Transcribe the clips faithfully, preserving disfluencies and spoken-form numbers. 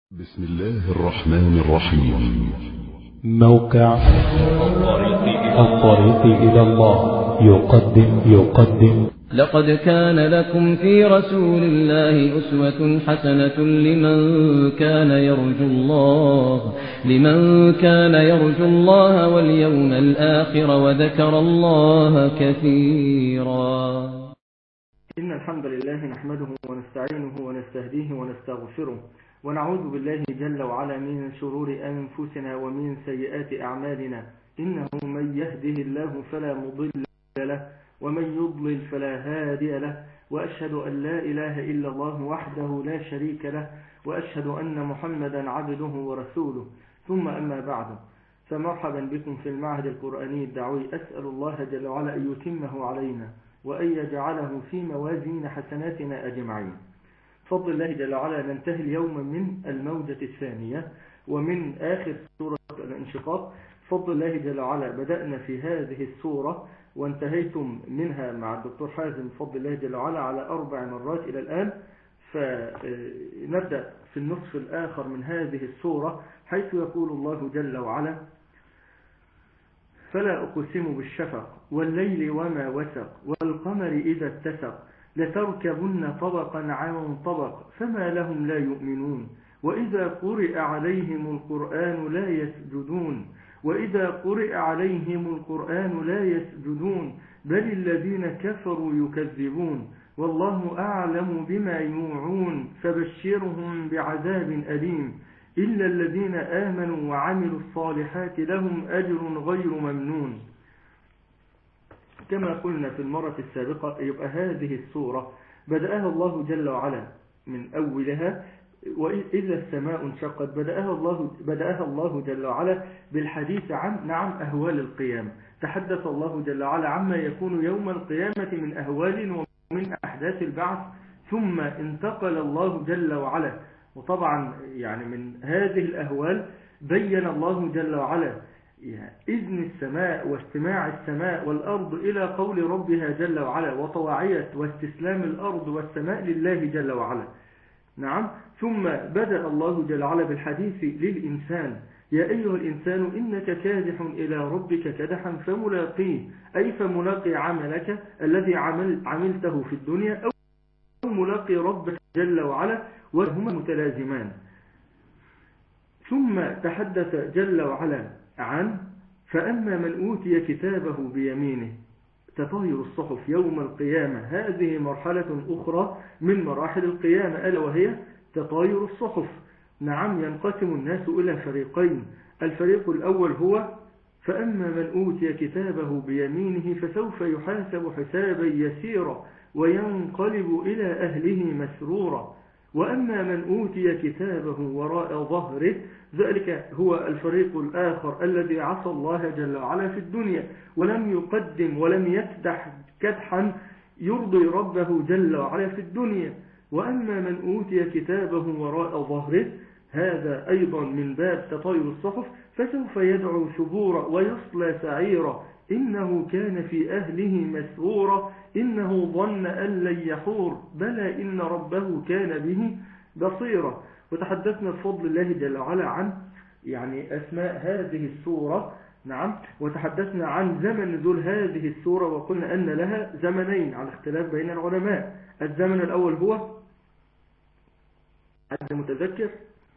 بسم الله الرحمن الرحيم. موقع الطريق إلى الله يقدم يقدم لقد كان لكم في رسول الله أسوة حسنة لمن كان يرجو الله لمن كان يرجو الله واليوم الآخر وذكر الله كثيرا. إن الحمد لله نحمده ونستعينه ونستهديه ونستغفره ونعوذ بالله جل وعلا من شرور أنفسنا ومن سيئات أعمالنا، إنه من يهده الله فلا مضل له ومن يضلل فلا هادي له، وأشهد أن لا إله إلا الله وحده لا شريك له، وأشهد أن محمدا عبده ورسوله. ثم أما بعد، فمرحبا بكم في المعهد القرآني الدعوي. أسأل الله جل وعلا أن يتمه علينا وأن يجعله في موازين حسناتنا أجمعين. بفضل الله جل وعلا ننتهي اليوم من الموجة الثانية ومن آخر سورة الانشقاق. بفضل الله جل وعلا بدأنا في هذه السورة وانتهيتم منها مع الدكتور حازم بفضل الله جل وعلا على أربع مرات إلى الآن. فنبدأ في النصف الآخر من هذه السورة حيث يقول الله جل وعلا: فلا أقسم بالشفق والليل وما وسق والقمر إذا اتسق لتركبن طبقا عن طبق فما لهم لا يؤمنون وإذا قرئ عليهم القرآن لا يسجدون وإذا قرئ عليهم القرآن لا يسجدون بل الذين كفروا يكذبون والله أعلم بما يوعون فبشرهم بعذاب أليم إلا الذين آمنوا وعملوا الصالحات لهم أجر غير ممنون. كما قلنا في المرة السابقة، يبقى هذه السورة بدأها الله جل وعلا من أولها وإذا السماء انشقت، بدأها الله, بدأها الله جل وعلا بالحديث عن نعم أهوال القيامة. تحدث الله جل وعلا عما يكون يوم القيامة من أهوال ومن أحداث البعث، ثم انتقل الله جل وعلا، وطبعا يعني من هذه الأهوال بين الله جل وعلا إذن السماء واستماع السماء والأرض إلى قول ربها جل وعلا وطواعية واستسلام الأرض والسماء لله جل وعلا. نعم. ثم بدأ الله جل وعلا بالحديث للإنسان: يا أيها الإنسان إنك كادح إلى ربك كدحا فملاقيه، أي فملاقي عملك الذي عمل عملته في الدنيا أو ملاقي ربك جل وعلا، وهما متلازمان. ثم تحدث جل وعلا عن فأما من أوتي كتابه بيمينه، تطاير الصحف يوم القيامة. هذه مرحلة أخرى من مراحل القيامة ألا وهي تطاير الصحف. نعم. ينقسم الناس إلى فريقين. الفريق الأول هو فأما من أوتي كتابه بيمينه فسوف يحاسب حسابا يسيرا وينقلب إلى أهله مسرورا، وأما من أوتي كتابه وراء ظهره، ذلك هو الفريق الآخر الذي عصى الله جل وعلا في الدنيا ولم يقدم ولم يكدح كدحا يرضي ربه جل وعلا في الدنيا. وأما من أوتي كتابه وراء ظهره، هذا أيضا من باب تطاير الصحف، فسوف يدعو ثبورا ويصلى سعيرا إنه كان في أهله مسرورا إنه ظن أن لن يحور بلى إن ربه كان به بصيرا. وتحدثنا بفضل الله جل وعلا عن يعني أسماء هذه السورة. نعم. وتحدثنا عن زمن نزول هذه السورة وقلنا أن لها زمنين على اختلاف بين العلماء. الزمن الأول هو حد متذكر؟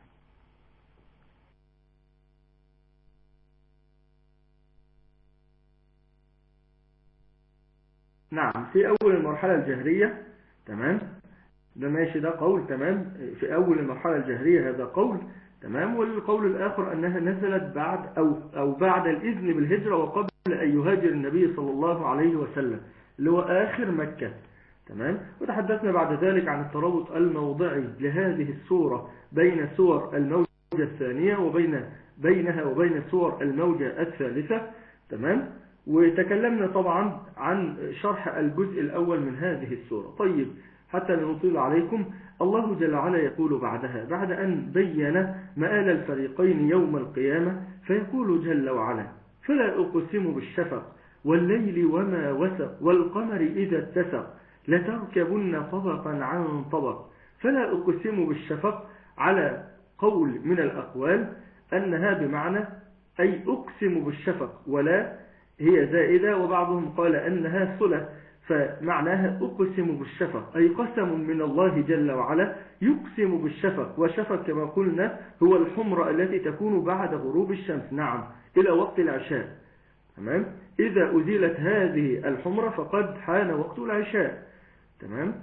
نعم، في أول المرحلة الجهرية. تمام، ده ماشي، ده قول. تمام، في أول المرحلة الجهرية هذا قول. تمام. والقول الآخر أنها نزلت بعد أو, أو بعد الإذن بالهجرة وقبل أن يهاجر النبي صلى الله عليه وسلم، اللي هو آخر مكة. تمام. وتحدثنا بعد ذلك عن الترابط الموضعي لهذه السورة بين سور الموجة الثانية وبين بينها وبين سور الموجة الثالثة. تمام. وتكلمنا طبعا عن شرح الجزء الأول من هذه السورة. طيب، حتى لا نطيل عليكم، الله جل وعلا يقول بعدها بعد أن بين مآل الفريقين يوم القيامة، فيقول جل وعلا: فلا أقسم بالشفق والليل وما وسق والقمر إذا اتسق لتركبن طبقا عن طبق. فلا أقسم بالشفق على قول من الأقوال أنها بمعنى أي أقسم بالشفق، ولا هي زائدة، وبعضهم قال أنها صلة، فمعناها أقسم بالشفق أي قسم من الله جل وعلا يقسم بالشفق. والشفق كما قلنا هو الحمرة التي تكون بعد غروب الشمس، نعم، إلى وقت العشاء. تمام. إذا أزيلت هذه الحمرة فقد حان وقت العشاء. تمام.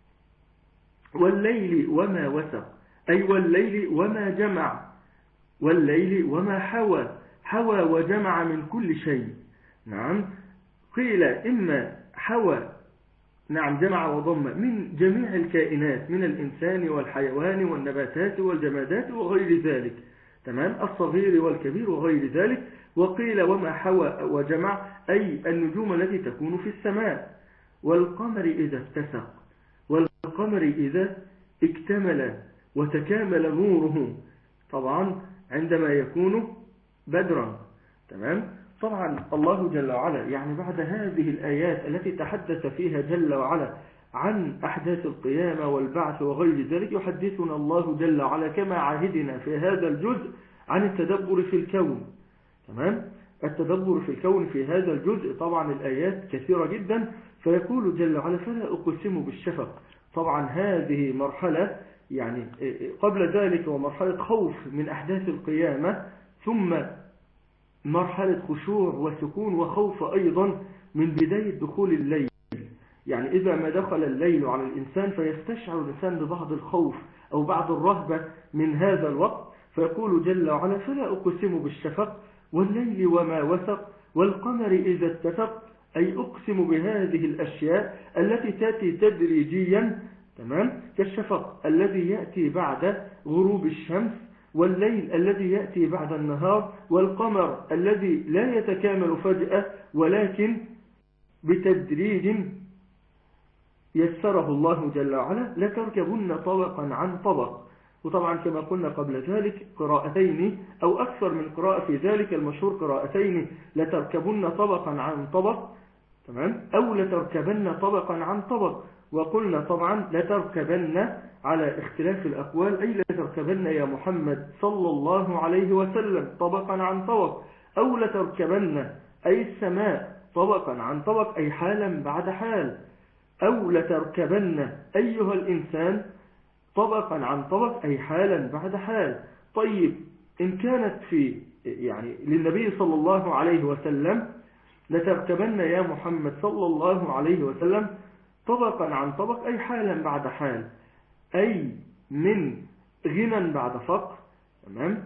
والليل وما وسق أي والليل وما جمع، والليل وما حوى، حوى وجمع من كل شيء. نعم. قيل إما حوى، نعم، جمع وضم من جميع الكائنات من الإنسان والحيوان والنباتات والجمادات وغير ذلك. تمام. الصغير والكبير وغير ذلك. وقيل وما حوى وجمع أي النجوم التي تكون في السماء، والقمر إذا اتسق، والقمر إذا اكتمل وتكامل نوره، طبعا عندما يكون بدرا. تمام. طبعا الله جل وعلا يعني بعد هذه الآيات التي تحدث فيها جل وعلا عن أحداث القيامة والبعث وغير ذلك، يحدثنا الله جل وعلا كما عهدنا في هذا الجزء عن التدبر في الكون. تمام. التدبر في الكون في هذا الجزء، طبعا الآيات كثيرة جدا، فيقول جل وعلا فلا أقسم بالشفق. طبعا هذه مرحلة يعني قبل ذلك ومرحلة خوف من أحداث القيامة، ثم مرحلة خشوع وسكون وخوف أيضا من بداية دخول الليل. يعني إذا ما دخل الليل على الإنسان فيستشعر الإنسان ببعض الخوف أو بعض الرهبة من هذا الوقت، فيقول جل وعلا فلا أقسم بالشفق والليل وما وسق والقمر إذا اتسق أي أقسم بهذه الأشياء التي تأتي تدريجيا. تمام. كالشفق الذي يأتي بعد غروب الشمس، والليل الذي يأتي بعد النهار، والقمر الذي لا يتكامل فجأة ولكن بتدريج يسره الله جل وعلا. لتركبن طبقا عن طبق. وطبعا كما قلنا قبل ذلك قراءتين أو أكثر من قراءة في ذلك المشهور، قراءتين لتركبن طبقا عن طبق، تمام، أو لتركبن طبقا عن طبق. وقلنا طبعا لتركبن على اختلاف الأقوال، أي لتركبن يا محمد صلى الله عليه وسلم طبقا عن طبق، أو لتركبن أي السماء طبقا عن طبق أي حالا بعد حال، أو لتركبن أيها الإنسان طبقا عن طبق أي حالا بعد حال. طيب إن كانت في يعني للنبي صلى الله عليه وسلم لتركبن يا محمد صلى الله عليه وسلم طبقا عن طبق أي حالا بعد حال، أي من غنى بعد فقر، تمام،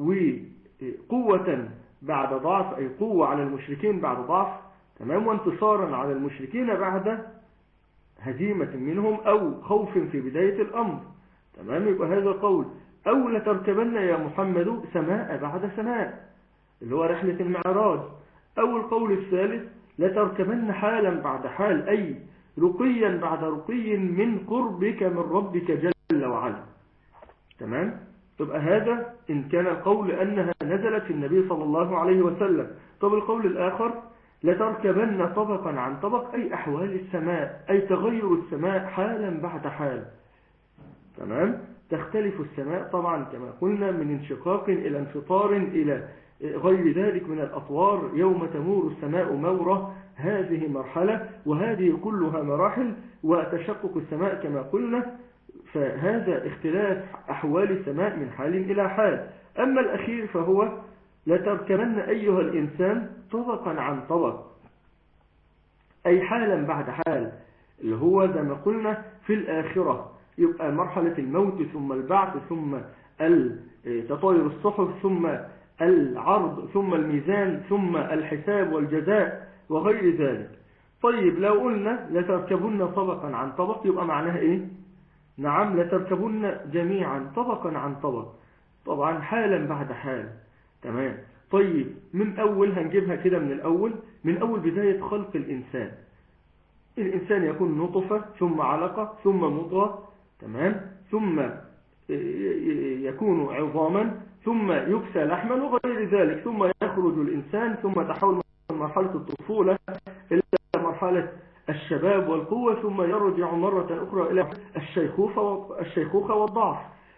وقوة بعد ضعف أي قوة على المشركين بعد ضعف، تمام، وانتصارا على المشركين بعد هزيمة منهم أو خوف في بداية الأمر، تمام. يبقى هذا قول. أو لتركبن يا محمد سماء بعد سماء اللي هو رحلة المعراج. أو القول الثالث لتركبن حالا بعد حال أي رقيا بعد رقي من قربك من ربك جل وعلا، تمام. تبقى هذا إن كان القول أنها نزلت في النبي صلى الله عليه وسلم. طب القول الآخر لتركبن طبقا عن طبق أي أحوال السماء أي تغير السماء حالا بعد حال، تمام. تختلف السماء طبعا كما قلنا من انشقاق إلى انفطار إلى غير ذلك من الأطوار، يوم تمور السماء مورة، هذه مرحلة وهذه كلها مراحل، وتشقق السماء كما قلنا. فهذا اختلاف أحوال السماء من حال إلى حال. أما الأخير فهو لتركبن أيها الإنسان طبقا عن طبق أي حالا بعد حال، اللي هو زي ما قلنا في الآخرة يبقى مرحلة الموت ثم البعث ثم تطاير الصحف ثم العرض ثم الميزان ثم الحساب والجزاء وغير ذلك. طيب لو قلنا لتركبن طبقا عن طبق يبقى معناها ايه؟ نعم، لتركبن جميعا طبقا عن طبق، طبعا حالا بعد حال، تمام. طيب من أول هنجيبها كده من الأول، من أول بداية خلق الإنسان. الإنسان يكون نطفة ثم علقة ثم مضغة، تمام، ثم يكون عظاما ثم يكسى لحما وغير ذلك، ثم يخرج الإنسان ثم تحول من مرحلة الطفولة إلى مرحلة الشباب والقوة، ثم يرجع مرة أخرى إلى الشيخوخة الشيخوخة والضعف.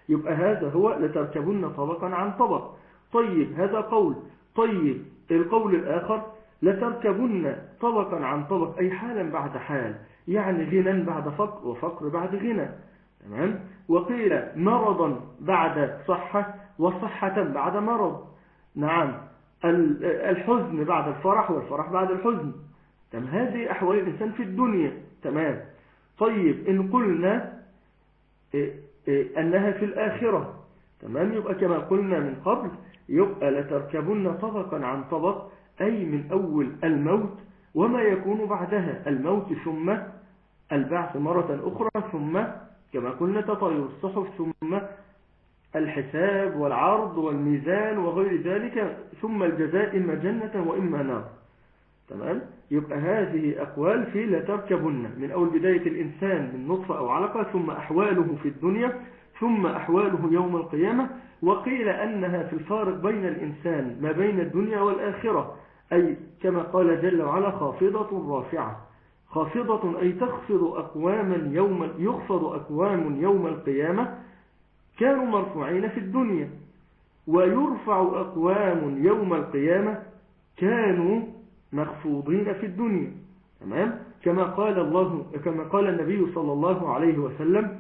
يبقى هذا هو لتركبن طبقا عن طبق. طيب هذا قول. طيب القول الآخر لتركبن طبقا عن طبق أي حالا بعد حال، يعني غنى بعد فقر وفقر بعد غنى. تمام. وقيل مرضا بعد صحة وصحة بعد مرض. نعم. الحزن بعد الفرح والفرح بعد الحزن. تمام. هذه أحوال الإنسان في الدنيا. تمام. طيب إن قلنا أنها في الآخرة، تمام، يبقى كما قلنا من قبل يبقى لتركبن طبقا عن طبق أي من أول الموت وما يكون بعدها، الموت ثم البعث مرة أخرى، ثم كما قلنا تطاير الصحف، ثم الحساب والعرض والميزان وغير ذلك، ثم الجزاء إما جنة وإما نار. تمام. يبقى هذه أقوال في لتركبن من أول بداية الإنسان من نطفة أو علقة، ثم أحواله في الدنيا، ثم أحواله يوم القيامة. وقيل أنها في الفارق بين الإنسان ما بين الدنيا والآخرة، أي كما قال جل وعلا خافضة رافعة. خافضة أي تخفض أقواما يوم يخفض أقوام يوم القيامة كانوا مرفوعين في الدنيا، ويرفع أقوام يوم القيامة كانوا مخفوضين في الدنيا. تمام. كما قال الله كما قال النبي صلى الله عليه وسلم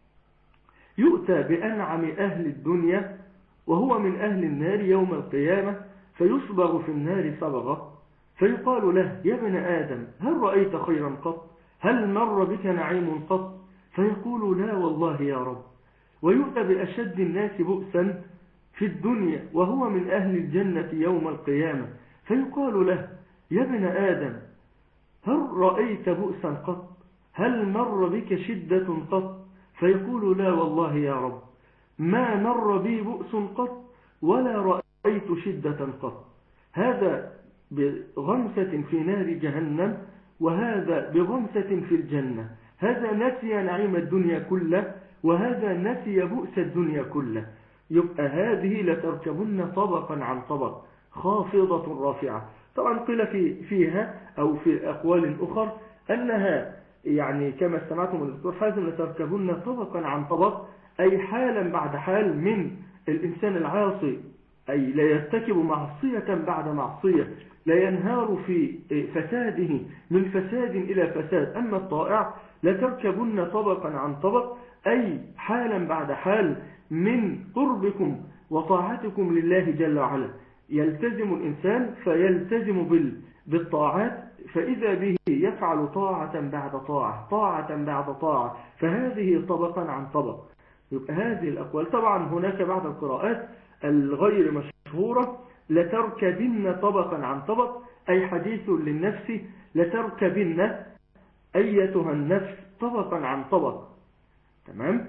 يؤتى بأنعم أهل الدنيا وهو من أهل النار يوم القيامة فيصبغ في النار صبغة، فيقال له يا ابن آدم هل رأيت خيرا قط؟ هل مر بك نعيم قط؟ فيقول لا والله يا رب. ويؤتى بأشد الناس بؤسا في الدنيا وهو من أهل الجنة يوم القيامة، فيقال له يا ابن آدم هل رأيت بؤسا قط؟ هل مر بك شدة قط؟ فيقول لا والله يا رب ما مر بي بؤس قط ولا رأيت شدة قط. هذا بغمسة في نار جهنم، وهذا بغمسة في الجنة. هذا نسي نعيم الدنيا كله، وهذا نسي بؤس الدنيا كله. يبقى هذه لتركبن طبقا عن طبق خافضة رافعة. طبعا قيل في فيها أو في أقوال أخر أنها يعني كما استمعتم من الدكتور حازم لتركبن طبقا عن طبق أي حالا بعد حال من الإنسان العاصي، أي لا يرتكب معصية بعد معصية، لا ينهار في فساده من فساد إلى فساد. أما الطائع لتركبن طبقا عن طبق أي حالا بعد حال من قربكم وطاعتكم لله جل وعلا. يلتزم الإنسان فيلتزم بالطاعات، فإذا به يفعل طاعة بعد طاعة طاعة بعد طاعة، فهذه طبقا عن طبق. يبقى هذه الأقوال. طبعا هناك بعض القراءات الغير مشهورة لتركبن طبقا عن طبق أي حديث للنفس لتركبن أيتها النفس طبقا عن طبق. تمام.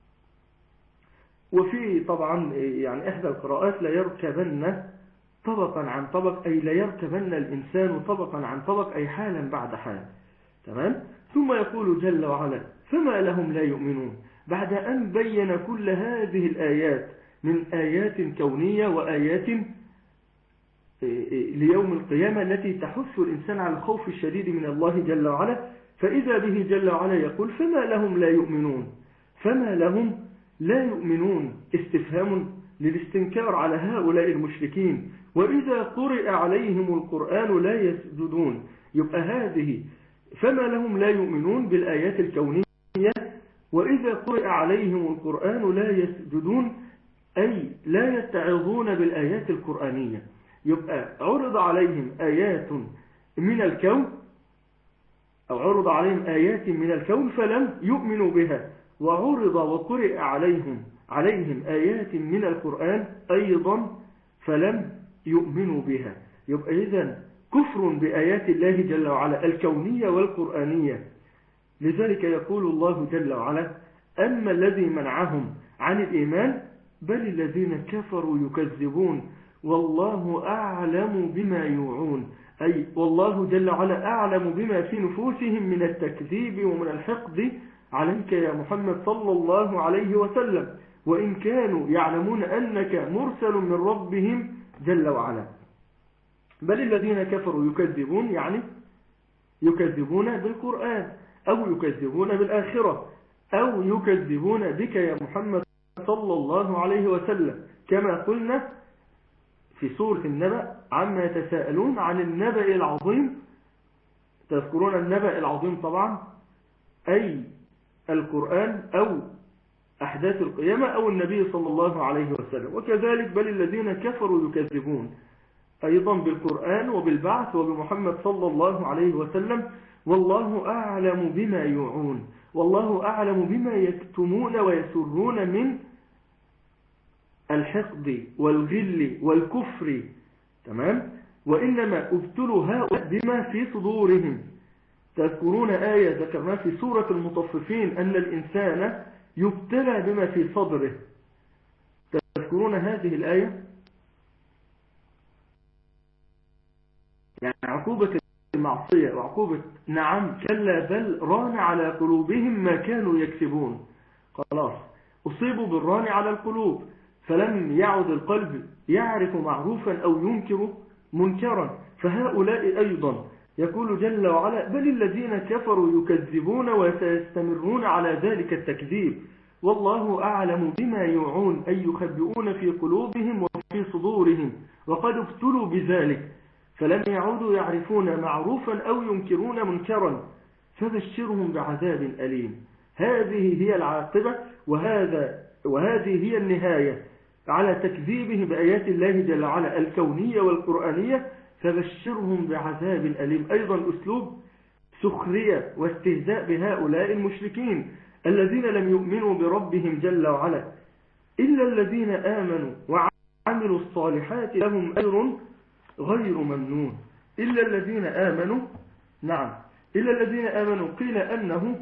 وفي طبعا يعني إحدى القراءات لا يركبن طبقا عن طبق أي لا يركبن الإنسان طبقا عن طبق أي حالا بعد حال. تمام. ثم يقول جل وعلا فما لهم لا يؤمنون، بعد أن بين كل هذه الآيات من آيات كونية وآيات ليوم القيامة التي تحث الإنسان على الخوف الشديد من الله جل وعلا، فإذا به جل وعلا يقول فما لهم لا يؤمنون. فما لهم لا يؤمنون استفهام للاستنكار على هؤلاء المشركين. وإذا قرئ عليهم القرآن لا يسجدون. يبقى هذه فما لهم لا يؤمنون بالآيات الكونية، وإذا قرئ عليهم القرآن لا يسجدون أي لا يتعظون بالآيات القرآنية. يبقى عرض عليهم آيات من الكون أو عرض عليهم آيات من الكون فلم يؤمنوا بها، وعرض وقرئ عليهم عليهم آيات من القرآن أيضا فلم يؤمنوا بها. يبقى إذن كفر بآيات الله جل وعلا الكونية والقرآنية. لذلك يقول الله جل وعلا أما الذي منعهم عن الإيمان بل الذين كفروا يكذبون والله أعلم بما يوعون، أي والله جل وعلا أعلم بما في نفوسهم من التكذيب ومن الحقد عليك يا محمد صلى الله عليه وسلم، وإن كانوا يعلمون أنك مرسل من ربهم جل وعلا. بل الذين كفروا يكذبون يعني يكذبون بالقرآن أو يكذبون بالآخرة أو يكذبون بك يا محمد صلى الله عليه وسلم، كما قلنا في سورة النبأ عما يتساءلون عن النبأ العظيم. تذكرون النبأ العظيم طبعا، أي القرآن أو أحداث القيامة أو النبي صلى الله عليه وسلم. وكذلك بل الذين كفروا يكذبون أيضا بالقرآن وبالبعث وبمحمد صلى الله عليه وسلم. والله أعلم بما يوعون، والله أعلم بما يكتمون ويسرون من الحقد والغل والكفر. تمام. وإنما ابتلوا هؤلاء بما في صدورهم. تذكرون آية ذكرناها في سورة المطففين أن الإنسان يبتلى بما في صدره. تذكرون هذه الآية؟ يعني عقوبة المعصية وعقوبة نعم كلا بل ران على قلوبهم ما كانوا يكسبون. خلاص أصيبوا بالران على القلوب، فلم يعد القلب يعرف معروفا أو ينكر منكرا. فهؤلاء أيضا يقول جل وعلا بل الذين كفروا يكذبون وسيستمرون على ذلك التكذيب. والله أعلم بما يوعون أي يخبئون في قلوبهم وفي صدورهم، وقد ابتلوا بذلك فلم يعودوا يعرفون معروفا أو ينكرون منكرا، فبشرهم بعذاب أليم. هذه هي العاقبة، وهذا وهذه هي النهاية على تكذيبه بآيات الله جل وعلا الكونية والقرآنية. فبشرهم بعذاب أليم أيضا أسلوب سخرية واستهزاء بهؤلاء المشركين الذين لم يؤمنوا بربهم جل وعلا. إلا الذين آمنوا وعملوا الصالحات لهم أجر غير ممنون. إلا الذين آمنوا، نعم إلا الذين آمنوا قيل أنه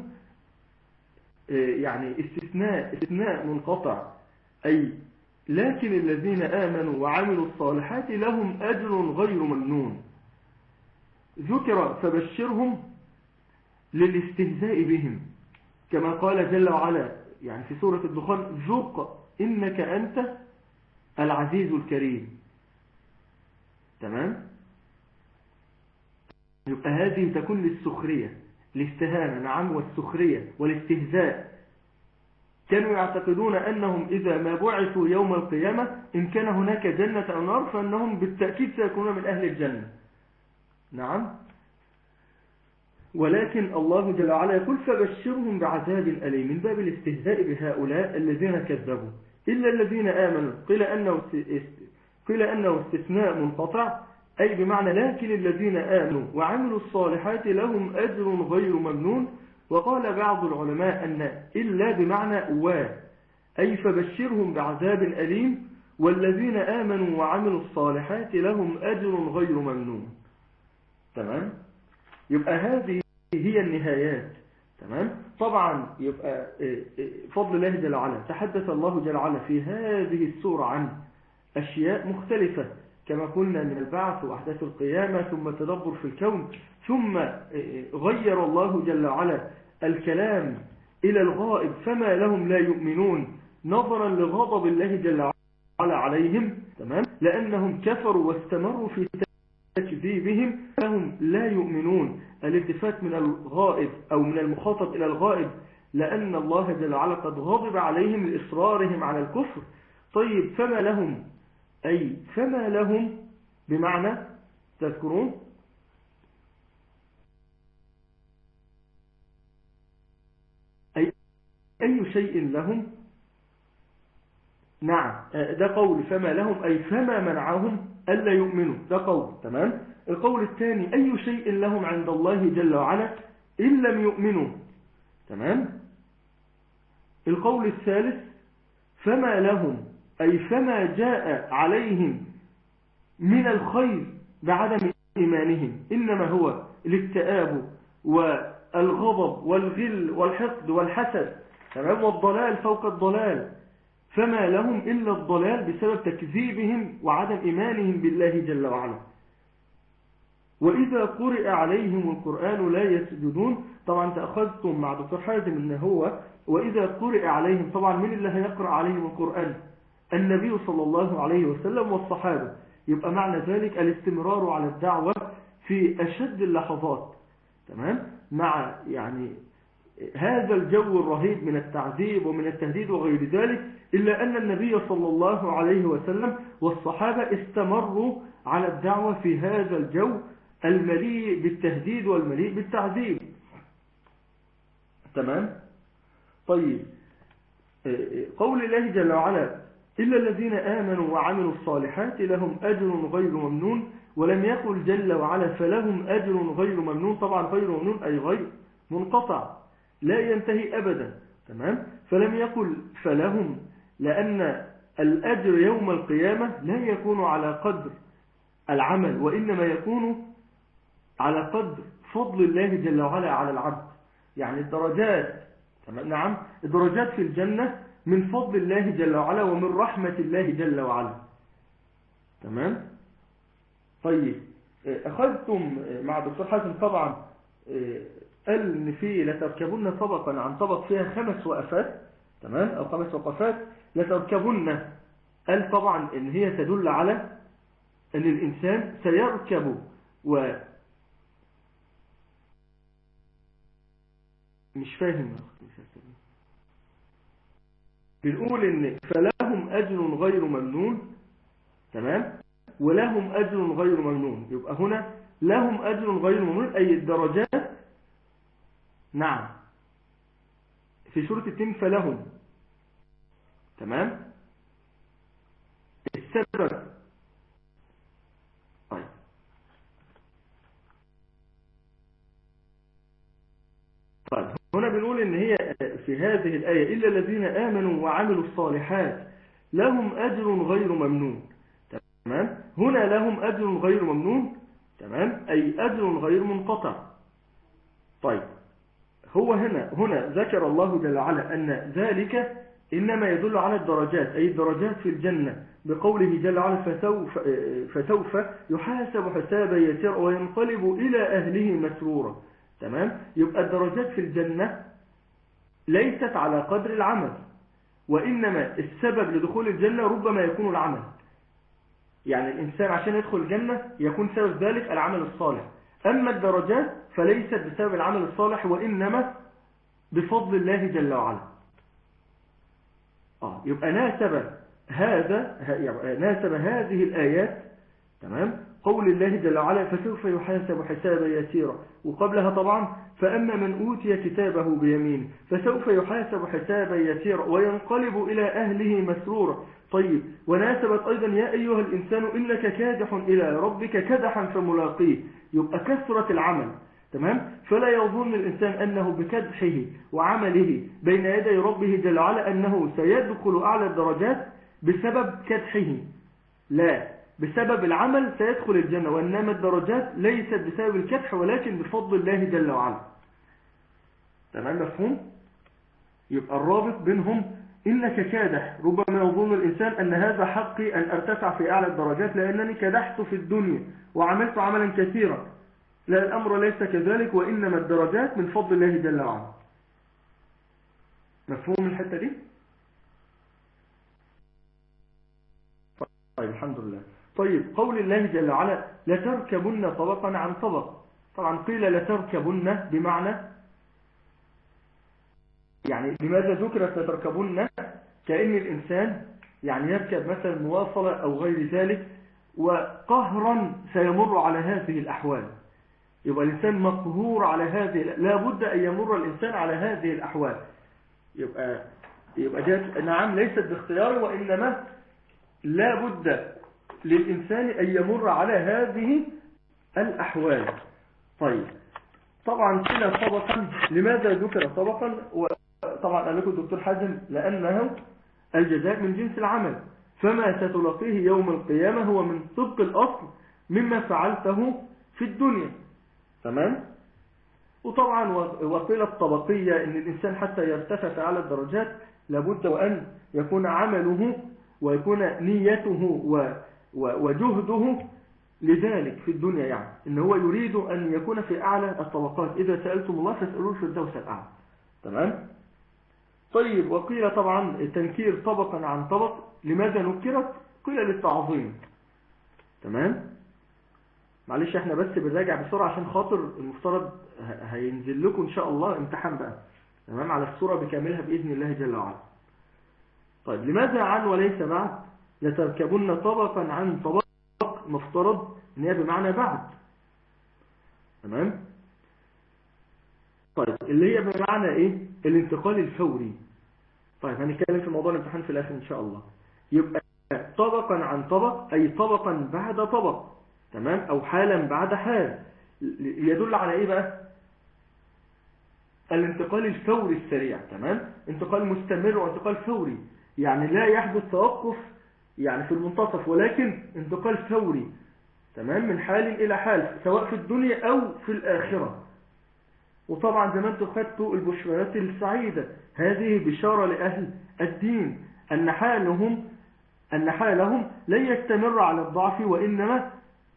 يعني استثناء استثناء منقطع، أي لكن الذين آمنوا وعملوا الصالحات لهم أجر غير ممنون. ذكر فبشرهم للاستهزاء بهم، كما قال جل وعلا يعني في سورة الدخان ذق إنك أنت العزيز الكريم. تمام. يبقى هذه تكون للسخرية، الاستهانة نعم والسخرية والاستهزاء. كانوا يعتقدون أنهم إذا ما بعثوا يوم القيامة إن كان هناك جنة أو نار فأنهم بالتأكيد سيكونون من أهل الجنة. نعم. ولكن الله جل وعلا يقول فبشرهم بعذاب أليم من باب الاستهزاء بهؤلاء الذين كذبوا. إلا الذين آمنوا قيل أنه قيل أنه استثناء منقطع، أي بمعنى لكن الذين آمنوا وعملوا الصالحات لهم أجر غير ممنون. وقال بعض العلماء أن إلا بمعنى و، أي فبشرهم بعذاب أليم والذين آمنوا وعملوا الصالحات لهم أجر غير ممنون. تمام. يبقى هذه هي النهايات. تمام. طبعا يبقى فضل الله جل وعلا تحدث الله جل وعلا في هذه السورة عن أشياء مختلفة كما قلنا من البعث وأحداث القيامة ثم التدبر في الكون، ثم غير الله جل وعلا الكلام إلى الغائب فما لهم لا يؤمنون نظرا لغضب الله جل وعلا عليهم. تمام. لأنهم كفروا واستمروا في تكذيبهم فهم لا يؤمنون. الالتفات من الغائب أو من المخاطب إلى الغائب لأن الله جل وعلا قد غضب عليهم لإصرارهم على الكفر. طيب فما لهم، أي فما لهم بمعنى تذكرون أي أي شيء لهم. نعم ده قول فما لهم أي فما منعهم ألا يؤمنوا، ده قول. تمام. القول الثاني أي شيء لهم عند الله جل وعلا إن لم يؤمنوا. تمام. القول الثالث فما لهم أي فما جاء عليهم من الخير بعدم إيمانهم، إنما هو الاكتئاب والغضب والغل والحقد والحسد. تمام. والضلال فوق الضلال. فما لهم إلا الضلال بسبب تكذيبهم وعدم إيمانهم بالله جل وعلا. وإذا قرئ عليهم القرآن لا يسجدون. طبعا تأخذتم مع دكتور حازم إن هو وإذا قرئ عليهم، طبعا من اللي هيقرأ عليهم القرآن؟ النبي صلى الله عليه وسلم والصحابة. يبقى معنى ذلك الاستمرار على الدعوة في أشد اللحظات. تمام. مع يعني هذا الجو الرهيب من التعذيب ومن التهديد وغير ذلك، إلا أن النبي صلى الله عليه وسلم والصحابة استمروا على الدعوة في هذا الجو المليء بالتهديد والمليء بالتعذيب. تمام؟ طيب، قول الله جل وعلا إلا الذين آمنوا وعملوا الصالحات لهم أجر غير ممنون، ولم يقل جل وعلا فلهم أجر غير ممنون. طبعا غير ممنون أي غير منقطع لا ينتهي أبدا. تمام؟ فلم يقل فلهم، لأن الأجر يوم القيامة لا يكون على قدر العمل، وإنما يكون على قدر فضل الله جل وعلا على العبد. يعني الدرجات، نعم، الدرجات في الجنة من فضل الله جل وعلا ومن رحمة الله جل وعلا. تمام؟ طيب، أخذتم مع الدكتور حازم طبعا قال إن في لتركبن طبقا عن طبق فيها خمس وقفات، تمام، أو خمس وقفات. لتركبن قال طبعا إن هي تدل على أن الإنسان سيركب، و مش فاهم بنقول إن فلهم أجر غير ممنون، تمام، ولهم أجر غير ممنون. يبقى هنا لهم أجر غير ممنون أي الدرجات، نعم، في سورة التين فلهم. تمام؟ السبب، طيب، طيب هنا بنقول إن هي في هذه الآية إلا الذين آمنوا وعملوا الصالحات لهم أجر غير ممنون. تمام؟ هنا لهم أجر غير ممنون، تمام، أي أجر غير منقطع. طيب، هو هنا هنا ذكر الله جل وعلا أن ذلك إنما يدل على الدرجات، أي الدرجات في الجنة، بقوله جل وعلا فسوف, فسوف يحاسب حسابا يسيرا وينقلب إلى أهله مسرورا. تمام؟ يبقى الدرجات في الجنة ليست على قدر العمل، وإنما السبب لدخول الجنة ربما يكون العمل. يعني الإنسان عشان يدخل الجنة يكون سبب ذلك العمل الصالح، أما الدرجات فليست بسبب العمل الصالح وإنما بفضل الله جل وعلا. آه يبقى ناسب هذا ناسب هذه الآيات، تمام، قول الله جل وعلا فسوف يحاسب حسابا يسيرا، وقبلها طبعا فأما من أوتي كتابه بيمينه فسوف يحاسب حسابا يسيرا وينقلب إلى أهله مسرورا. طيب، وناسبت أيضا يا أيها الإنسان إنك كادح إلى ربك كدحا فملاقيه، يبقى كثرة العمل. تمام؟ فلا يظن الإنسان أنه بكدحه وعمله بين يدي ربه جل وعلا أنه سيدخل أعلى الدرجات بسبب كدحه، لا، بسبب العمل سيدخل الجنة، وإنما الدرجات ليست بسبب الكدح ولكن بفضل الله جل وعلا. تمام؟ مفهوم؟ يبقى الرابط بينهم إنك كادح، ربما يظن الإنسان أن هذا حقي أن أرتفع في أعلى الدرجات لأنني كدحت في الدنيا وعملت عملا كثيرا. لا، الأمر ليس كذلك، وإنما الدرجات من فضل الله جل وعلا. مفهوم الحتة دي؟ طيب، الحمد لله. طيب، قول الله جل وعلا لتركبن طبقا عن طبق، طبعا قيل لتركبن بمعنى، يعني لماذا ذكرت لتركبن؟ كأن الإنسان يعني يركب مثلا مواصلة أو غير ذلك، وقهرا سيمر على هذه الأحوال، يبقى الإنسان مقهور على هذه، لا بد أن يمر الإنسان على هذه الأحوال. يبقى يبقى جات، نعم، ليست باختياره، وإنما لا بد للإنسان أن يمر على هذه الأحوال. طيب، طبعا كلا طبقا، لماذا ذكر طبقا؟ وطبعا قال لكم الدكتور حازم لأنه الجزاء من جنس العمل، فما ستلاقيه يوم القيامة هو من طبق الأصل مما فعلته في الدنيا. تمام؟ وطبعا وقيل الطبقية ان الإنسان حتى يرتفع على الدرجات لابد وأن يكون عمله ويكون نيته وجهده لذلك في الدنيا، يعني ان هو يريد أن يكون في أعلى الطبقات، إذا سألتم الله فاسألوه في الدوس الأعلى. تمام؟ طيب، وقيل طبعا تنكير طبقا عن طبق، لماذا نكرت؟ قيل للتعظيم. تمام؟ معلش احنا بس بنراجع بسرعة عشان خاطر المفترض هينزل لكم ان شاء الله امتحان بقى، تمام، على الصورة بكاملها بإذن الله جل وعلا. طيب لماذا عن وليس بعد؟ لتركبن طبقا عن طبق، مفترض ان هي بمعنى بعد. تمام. طيب اللي هي بمعنى ايه؟ الانتقال الفوري. طيب هنتكلم في موضوع الامتحان في الاخر ان شاء الله. يبقى طبقا عن طبق اي طبقا بعد طبق، تمام، او حالا بعد حال. يدل على ايه بقى؟ الانتقال الفوري السريع. تمام، انتقال مستمر وانتقال فوري، يعني لا يحدث توقف يعني في المنتصف، ولكن انتقال فوري. تمام، من حال الى حال، سواء في الدنيا او في الاخره. وطبعا زي ما انتم خدتوا البشريات السعيده، هذه بشاره لاهل الدين ان حالهم ان حالهم لن يستمر على الضعف، وانما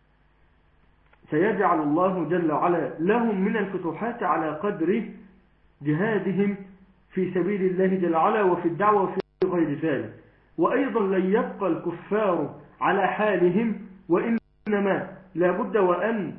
سيجعل الله جل وعلا لهم من الفتوحات على قدر جهادهم في سبيل الله جل وعلا وفي الدعوة وفي غير ذلك. وأيضا لن يبقى الكفار على حالهم، وإنما لابد وأن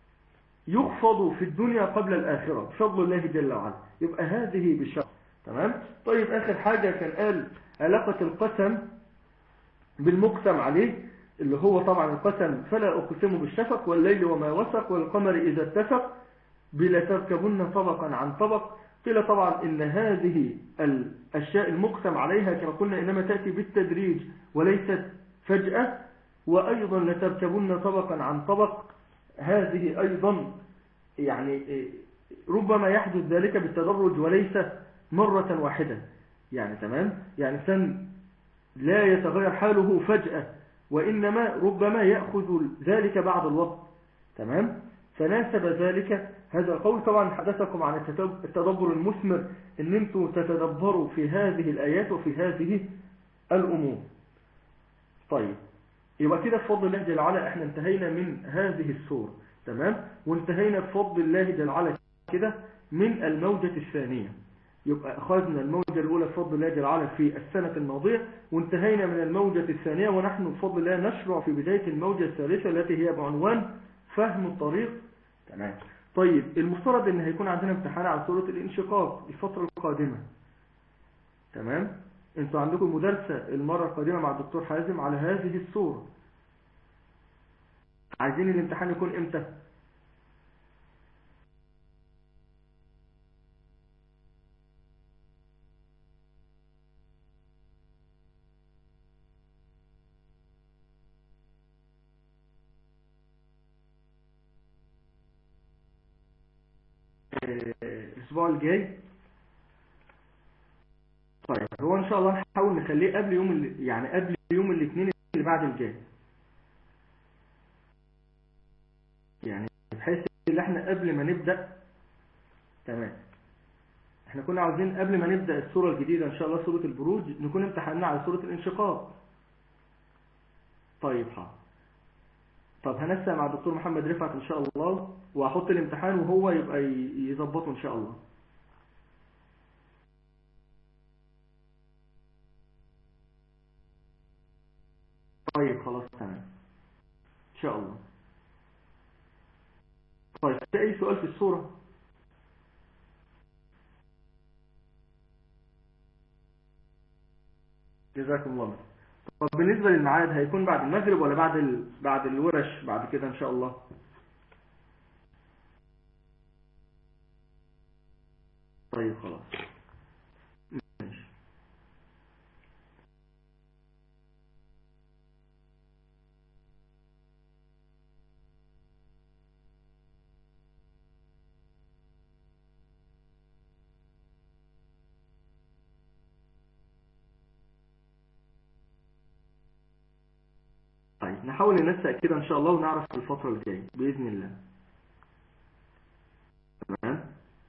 يخفضوا في الدنيا قبل الآخرة بفضل الله جل وعلا. يبقى هذه بشرط. تمام. طيب آخر حاجة كان قال علاقة القسم بالمقسم عليه، اللي هو طبعا القسم فلا أقسم بالشفق والليل وما وسق والقمر إذا اتسق بلا تركبن طبقا عن طبق. قيل طبعا إن هذه الأشياء المقسم عليها كما قلنا إنما تأتي بالتدريج وليست فجأة. وأيضا لتركبن طبقا عن طبق، هذه أيضا يعني ربما يحدث ذلك بالتدرج وليس مرة واحدة. يعني تمام، يعني إنسان لا يتغير حاله فجأة، وإنما ربما يأخذ ذلك بعد الوقت. تمام، فناسب ذلك هذا القول. طبعا حدثكم عن التدبر المثمر، ان انتم تتدبروا في هذه الآيات وفي هذه الأمور. طيب يبقى كده بفضل الله جل وعلا احنا انتهينا من هذه السورة. تمام، وانتهينا بفضل الله جل وعلا كده من الموجة الثانية. يبقى أخذنا الموجة الأولى بفضل الله جل وعلا في السنة الماضية، وانتهينا من الموجة الثانية، ونحن بفضل الله نشرع في بداية الموجة الثالثة التي هي بعنوان فهم الطريق. تمام. طيب المفترض ان هيكون عندنا امتحان على سورة الانشقاق الفترة القادمة. تمام، انتوا عندكم مدرسة المرة القادمة مع الدكتور حازم على هذه السورة. عايزين الامتحان يكون امتى؟ الاسبوع الجاي. طيب هو ان شاء الله نحاول نخليه قبل يوم ال... يعني قبل يوم الاثنين اللي بعد الجاي، يعني بحيث ان احنا قبل ما نبدا. تمام، احنا كنا عاوزين قبل ما نبدا السوره الجديده ان شاء الله سوره البروج نكون امتحنا على سوره الانشقاق. طيب حاضر. طب هنسأل مع الدكتور محمد رفعت ان شاء الله، وهحط الامتحان وهو يبقى يظبطه ان شاء الله. طيب خلاص تمام ان شاء الله. طيب في اي سؤال في الصورة؟ جزاكم الله. طب بالنسبة للميعاد هيكون بعد المغرب ولا بعد ال... بعد الورش بعد كده ان شاء الله؟ طيب خلاص ماشي. طيب نحاول ننسق كده ان شاء الله ونعرف في الفترة الجاية بإذن الله. تمام،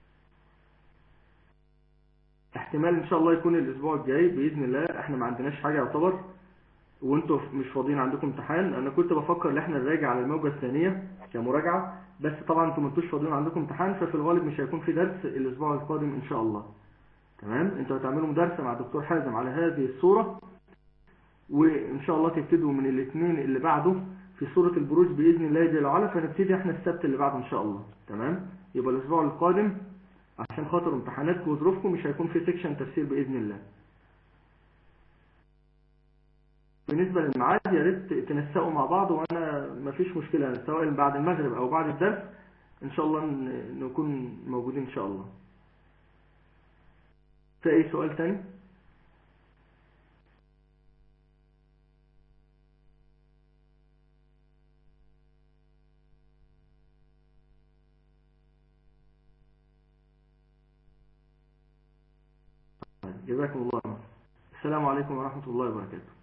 احتمال ان شاء الله يكون الاسبوع الجاي باذن الله. احنا ما عندناش حاجه يعتبر، وانتوا مش فاضيين عندكم امتحان. انا كنت بفكر ان احنا نراجع على الموجه الثانيه كمراجعه، بس طبعا انتوا ما انتوش فاضيين عندكم امتحان، ففي الغالب مش هيكون في درس الاسبوع القادم ان شاء الله. تمام، انتوا هتعملوا مدرسه مع الدكتور حازم على هذه الصوره، وان شاء الله تبتدوا من الاثنين اللي بعده في سوره البروج باذن الله جل وعلا، فنبتدي احنا السبت اللي بعده ان شاء الله. تمام، يبقى الاسبوع القادم عشان خاطر امتحاناتكم وظروفكم مش هيكون في سيكشن تفسير بإذن الله. بالنسبة للميعاد يا ريت تنسقوا مع بعض، وانا مفيش مشكلة سواء بعد المغرب او بعد الدرس ان شاء الله نكون موجودين ان شاء الله. في اي سؤال تاني؟ جزاكم الله. السلام عليكم ورحمة الله وبركاته.